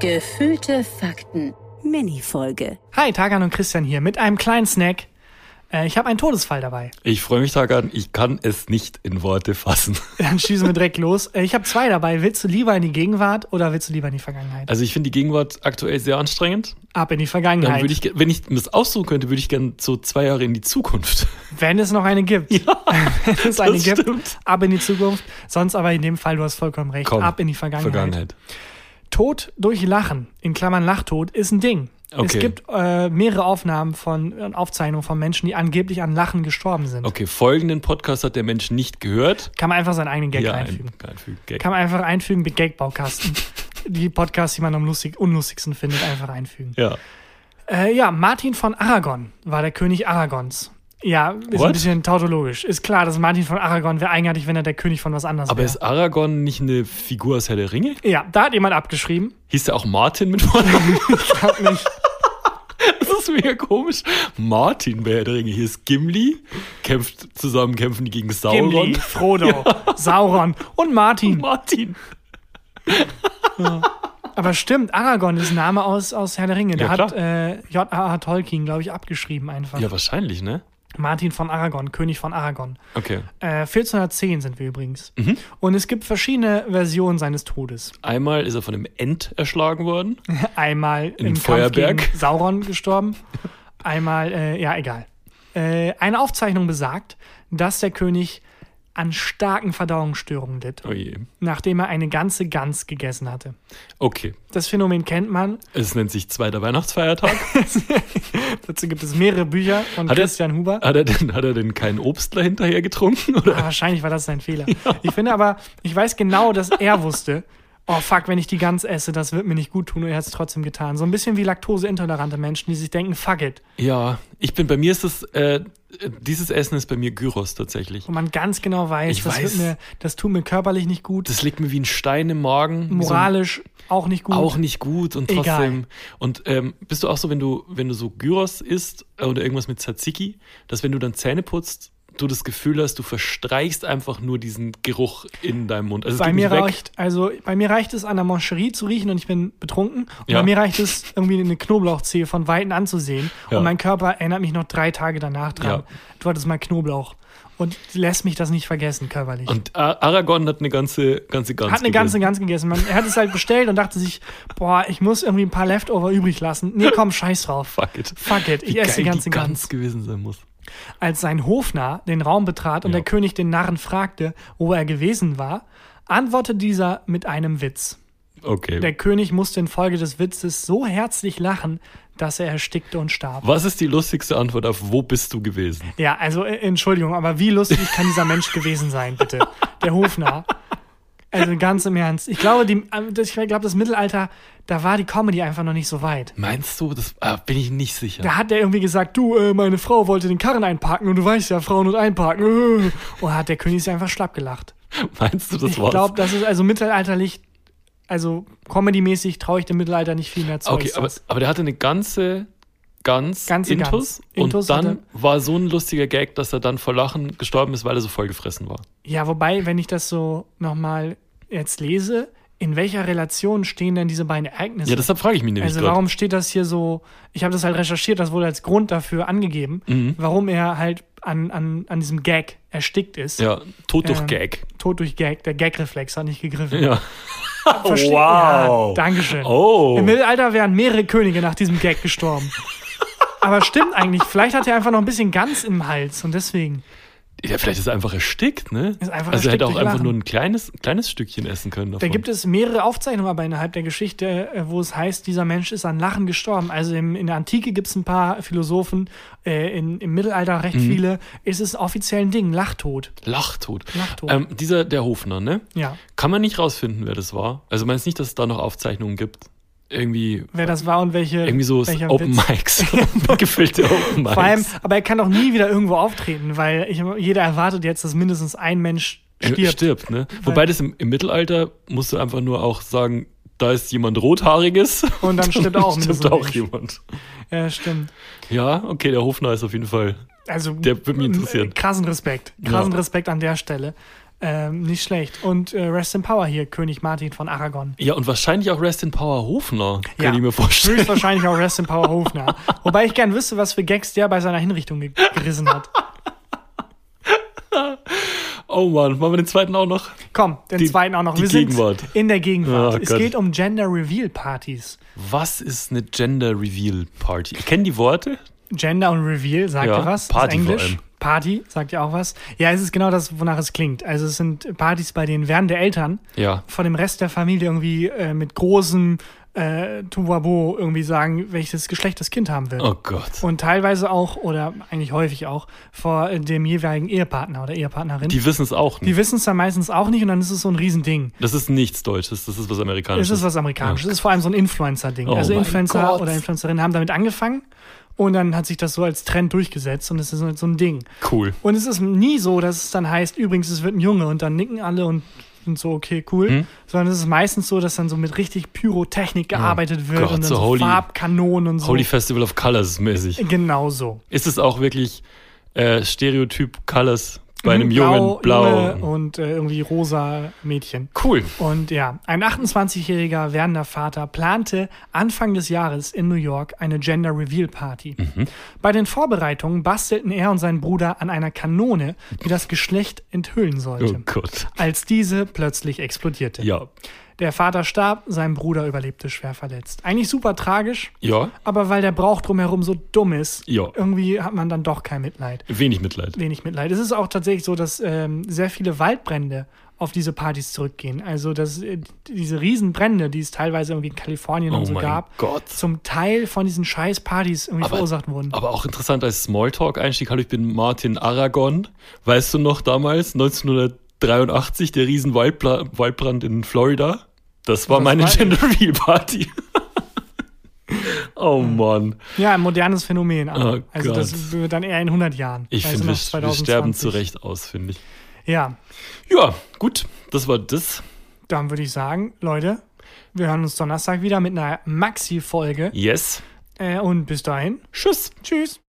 Gefühlte Fakten. Mini-Folge. Hi, Tagan und Christian hier mit einem kleinen Snack. Ich habe einen Todesfall dabei. Ich freue mich, Tagan. Ich kann es nicht in Worte fassen. Dann schießen wir direkt los. Ich habe 2 dabei. Willst du lieber in die Gegenwart oder willst du lieber in die Vergangenheit? Also ich finde die Gegenwart aktuell sehr anstrengend. Ab in die Vergangenheit. Dann würde ich, wenn ich das aussuchen könnte, würde ich gerne so 2 Jahre in die Zukunft. Wenn es noch eine gibt. Ja, wenn es eine gibt, stimmt. ab in die Zukunft. Sonst aber in dem Fall, du hast vollkommen recht, Komm, ab in die Vergangenheit. Tod durch Lachen, in Klammern Lachtod, ist ein Ding. Okay. Es gibt mehrere Aufzeichnungen von Menschen, die angeblich an Lachen gestorben sind. Okay, folgenden Podcast hat der Mensch nicht gehört. Kann man einfach seinen eigenen Gag einfügen. Gag. Kann man einfach einfügen mit Gagbaukasten. Die Podcasts, die man am unlustigsten findet, einfach einfügen. Ja. Martin von Aragon war der König Aragons. Ja, ist ein bisschen tautologisch. Ist klar, dass Martin von Aragon wäre eigenartig, wenn er der König von was anderes wäre. Aber ist Aragorn nicht eine Figur aus Herr der Ringe? Ja, da hat jemand abgeschrieben. Hieß der auch Martin mit Vornamen? Ich glaub nicht. Das ist mega komisch. Martin bei Herr der Ringe. Hier ist Gimli. Kämpfen die gegen Sauron. Gimli, Frodo, Sauron und Martin. Martin. Ja. Aber stimmt, Aragorn ist ein Name aus Herr der Ringe. Der Ja, hat J.R.R. Tolkien, glaube ich, abgeschrieben einfach. Ja, wahrscheinlich, ne? Martin von Aragon, König von Aragon. Okay. 1410 sind wir übrigens. Mhm. Und es gibt verschiedene Versionen seines Todes. Einmal ist er von einem Ent erschlagen worden. Einmal im Feuerberg. Kampf gegen Sauron gestorben. Einmal, egal. Eine Aufzeichnung besagt, dass der König an starken Verdauungsstörungen litt, Oh je. nachdem er eine ganze Gans gegessen hatte. Okay. Das Phänomen kennt man. Es nennt sich Zweiter Weihnachtsfeiertag. Dazu gibt es mehrere Bücher von Christian Huber. Hat er denn kein Obstler hinterher getrunken? Oder? Wahrscheinlich war das sein Fehler. Ja. Ich finde aber, ich weiß genau, dass er wusste, oh fuck, wenn ich die Gans esse, das wird mir nicht gut tun, und er hat es trotzdem getan. So ein bisschen wie laktoseintolerante Menschen, die sich denken, fuck it. Ja, bei mir ist es, dieses Essen ist bei mir Gyros tatsächlich. Wo man ganz genau weiß, das tut mir körperlich nicht gut. Das liegt mir wie ein Stein im Magen. Moralisch auch nicht gut. Auch nicht gut und trotzdem. Egal. Und bist du auch so, wenn du so Gyros isst oder irgendwas mit Tzatziki, dass wenn du dann Zähne putzt, du das Gefühl hast, du verstreichst einfach nur diesen Geruch in deinem Mund. Also bei mir reicht es, an der Mancherie zu riechen und ich bin betrunken. Und bei mir reicht es, irgendwie eine Knoblauchzehe von Weitem anzusehen. Ja. Und mein Körper erinnert mich noch 3 Tage danach dran. Ja. Du hattest mal Knoblauch. Und lässt mich das nicht vergessen, körperlich. Und Aragorn hat eine ganze Gans gegessen. Hat eine ganze Gans gegessen. Er hat es halt bestellt und dachte sich, boah, ich muss irgendwie ein paar Leftover übrig lassen. Nee, komm, scheiß drauf. Fuck it. Ich esse die ganze Gans gewesen sein muss. Als sein Hofnarr den Raum betrat und der König den Narren fragte, wo er gewesen war, antwortete dieser mit einem Witz. Okay. Der König musste infolge des Witzes so herzlich lachen, dass er erstickte und starb. Was ist die lustigste Antwort auf wo bist du gewesen? Ja, also Entschuldigung, aber wie lustig kann dieser Mensch gewesen sein, bitte? Der Hofnarr. Also ganz im Ernst. Ich glaube, das Mittelalter, da war die Comedy einfach noch nicht so weit. Meinst du? Das bin ich nicht sicher. Da hat der irgendwie gesagt, meine Frau wollte den Karren einparken und du weißt ja, Frauen und einparken. Und hat der König sich einfach schlapp gelacht. Meinst du, das war's? Ich glaube, das ist also mittelalterlich, also comedy-mäßig traue ich dem Mittelalter nicht viel mehr zu. Okay, aber der hatte eine ganze Intus. Und dann war so ein lustiger Gag, dass er dann vor Lachen gestorben ist, weil er so voll gefressen war. Ja, wobei, wenn ich das so nochmal jetzt lese, in welcher Relation stehen denn diese beiden Ereignisse? Ja, deshalb frage ich mich nämlich Also warum steht das hier so, ich habe das halt recherchiert, das wurde als Grund dafür angegeben, warum er halt an diesem Gag erstickt ist. Ja, Tod durch Gag. Tod durch Gag, der Gag-Reflex hat nicht gegriffen. Ja. Wow. Ja, Dankeschön. Oh. Im Mittelalter wären mehrere Könige nach diesem Gag gestorben. Aber stimmt eigentlich, vielleicht hat er einfach noch ein bisschen Gans im Hals und deswegen. Ja, vielleicht ist er einfach erstickt, ne? Also er hätte auch einfach nur ein kleines Stückchen essen können davon. Da gibt es mehrere Aufzeichnungen aber innerhalb der Geschichte, wo es heißt, dieser Mensch ist an Lachen gestorben. Also in der Antike gibt es ein paar Philosophen, im Mittelalter recht viele. Es ist offiziell ein Ding, Lachtod. Lachtod. Der Hofnarr, ne? Ja. Kann man nicht rausfinden, wer das war? Also meinst du nicht, dass es da noch Aufzeichnungen gibt? Irgendwie. Wer das war und welche. Irgendwie so Open Mics. Gefüllte Open Mics. Vor allem, aber er kann doch nie wieder irgendwo auftreten, weil jeder erwartet jetzt, dass mindestens ein Mensch stirbt. Ne? Wobei das im Mittelalter musst du einfach nur auch sagen, da ist jemand Rothaariges. Und dann stimmt auch jemand. Ja, stimmt. Ja, okay, der Hofnarr ist auf jeden Fall. Also, der würde mich interessieren. Krassen Respekt. Respekt an der Stelle. Nicht schlecht. Und Rest in Power hier, König Martin von Aragon. Ja, und wahrscheinlich auch Rest in Power Hofner, kann ich mir vorstellen. Höchstwahrscheinlich auch Rest in Power Hofner. Wobei ich gern wüsste, was für Gags der bei seiner Hinrichtung gerissen hat. Oh Mann, machen wir den zweiten auch noch? Komm, den zweiten auch noch. Wir sind in der Gegenwart. Oh, es geht um Gender Reveal Partys. Was ist eine Gender Reveal Party? Ich kenne die Worte. Gender und Reveal, sagt ihr was? Party Englisch. vor allem. Party, sagt ihr auch was? Ja, es ist genau das, wonach es klingt. Also es sind Partys, bei denen werdende Eltern von dem Rest der Familie irgendwie mit großem Tuwabo irgendwie sagen, welches Geschlecht das Kind haben will. Oh Gott. Und teilweise auch, oder eigentlich häufig auch, vor dem jeweiligen Ehepartner oder Ehepartnerin. Die wissen es auch nicht. Die wissen es dann meistens auch nicht und dann ist es so ein Riesending. Das ist nichts Deutsches, das ist was Amerikanisches. Das ist was Amerikanisches. Das ist vor allem so ein Influencer-Ding. Also Influencer oder Influencerinnen haben damit angefangen und dann hat sich das so als Trend durchgesetzt und es ist so ein Ding. Cool. Und es ist nie so, dass es dann heißt, übrigens, es wird ein Junge und dann nicken alle und sind so, okay, cool. Sondern es ist meistens so, dass dann so mit richtig Pyrotechnik gearbeitet wird und dann so Farbkanonen und so. Holy Festival of Colors mäßig. Genau so. Ist es auch wirklich Stereotyp Colors bei einem jungen Blau und irgendwie rosa Mädchen. Cool. Und ja, ein 28-jähriger werdender Vater plante Anfang des Jahres in New York eine Gender Reveal Party. Bei den Vorbereitungen bastelten er und sein Bruder an einer Kanone, die das Geschlecht enthüllen sollte. Oh Gott. Als diese plötzlich explodierte. Ja. Der Vater starb, sein Bruder überlebte schwer verletzt. Eigentlich super tragisch, aber weil der Brauch drumherum so dumm ist, irgendwie hat man dann doch kein Mitleid. Wenig Mitleid. Es ist auch tatsächlich so, dass sehr viele Waldbrände auf diese Partys zurückgehen. Also dass diese Riesenbrände, die es teilweise irgendwie in Kalifornien und so gab, zum Teil von diesen scheiß Partys irgendwie verursacht wurden. Aber auch interessant als Smalltalk-Einstieg, hallo, ich bin Martin Aragon. Weißt du noch damals, 1983, der riesen Waldbrand in Florida? Das war meine Gender Reveal Party. Oh Mann. Ja, ein modernes Phänomen. Oh also Gott. das wird dann eher in 100 Jahren. Ich finde, wir sterben zu Recht aus, finde ich. Ja. Ja, gut. Das war das. Dann würde ich sagen, Leute, wir hören uns Donnerstag wieder mit einer Maxi-Folge. Yes. Und bis dahin. Tschüss. Tschüss.